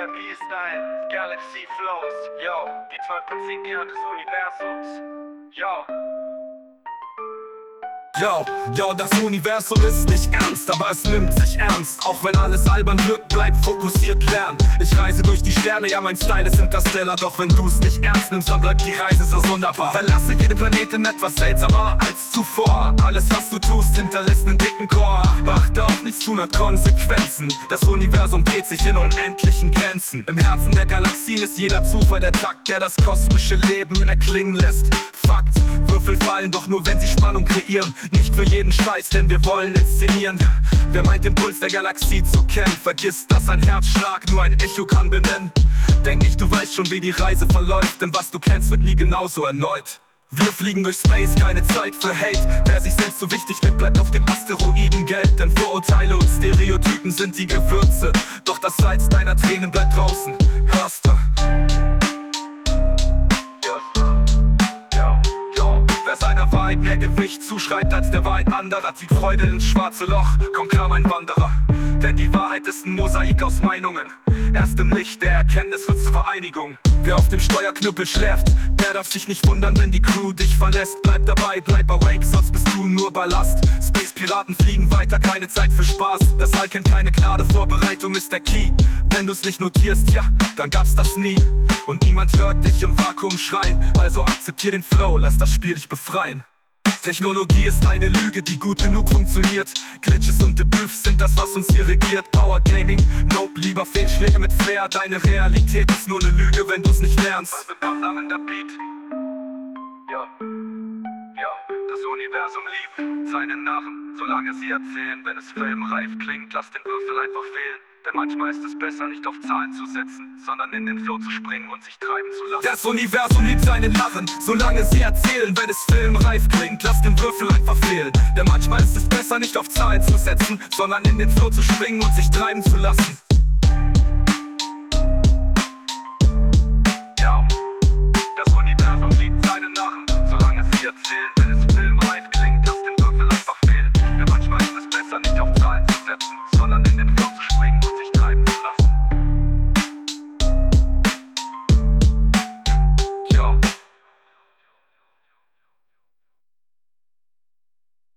VIP-Style, Galaxy Flows, yo, die 12 Prinzipien des Universums, yo. Yo, das Universum ist nicht ernst, aber es nimmt sich ernst. Auch wenn alles albern wirkt, bleib fokussiert, lernen. Ich reise durch die Sterne, ja mein Style ist Interstellar. Doch wenn du's nicht ernst nimmst, dann bleibt die Reise so wunderbar. Verlasse jede Planetin etwas seltsamer als zuvor. Alles was du tust, hinterlässt einen dicken Chor. Achte auf nichts tun hat Konsequenzen. Das Universum dreht sich in unendlichen Grenzen. Im Herzen der Galaxien ist jeder Zufall der Takt, der das kosmische Leben erklingen lässt. Fakt, Würfel fallen doch nur, wenn sie Spannung kreieren. Nicht für jeden Scheiß, denn wir wollen inszenieren. Wer meint den Puls der Galaxie zu kennen, vergisst, dass ein Herzschlag nur ein Echo kann benennen. Denk nicht, du weißt schon, wie die Reise verläuft, denn was du kennst, wird nie genauso erneut. Wir fliegen durch Space, keine Zeit für Hate. Wer sich selbst so wichtig nimmt, bleibt auf dem Asteroiden Geld. Denn Vorurteile und Stereotypen sind die Gewürze. Doch das Salz deiner Tränen bleibt draußen. Hörst du? Wer seiner Wahrheit mehr Gewicht zuschreibt als der Wahrheit anderer, zieht Freude ins schwarze Loch. Komm klar, mein Wanderer, denn die Wahrheit ist ein Mosaik aus Meinungen. Erst im Licht der Erkenntnis wird's zur Vereinigung. Wer auf dem Steuerknüppel schläft, der darf sich nicht wundern, wenn die Crew dich verlässt. Bleib dabei, bleib awake, sonst bist du nur Ballast. Space-Piraten fliegen weiter, keine Zeit für Spaß. Das All kennt keine klare Vorbereitung, ist der Key. Wenn du's nicht notierst, ja, dann gab's das nie. Und niemand hört dich im Vakuum schreien. Also akzeptier den Flow, lass das Spiel dich befreien. Technologie ist eine Lüge, die gut genug funktioniert. Glitches und Debuffs sind das, was uns hier regiert. Power Gaming, nope, lieber Fehlschläge mit Flair. Deine Realität ist nur eine Lüge, wenn du's nicht lernst. Was wird der Beat? Ja, das Universum liebt seine Narren, solange sie erzählen. Wenn es filmreif klingt, lass den Würfel einfach fehlen. Denn manchmal ist es besser, nicht auf Zahlen zu setzen, sondern in den Flow zu springen und sich treiben zu lassen. Das Universum liebt seine Narren, solange sie erzählen. Wenn es filmreif klingt, lass den Würfel einfach fehlen. Denn manchmal ist es besser, nicht auf Zahlen zu setzen, sondern in den Flow zu springen und sich treiben zu lassen.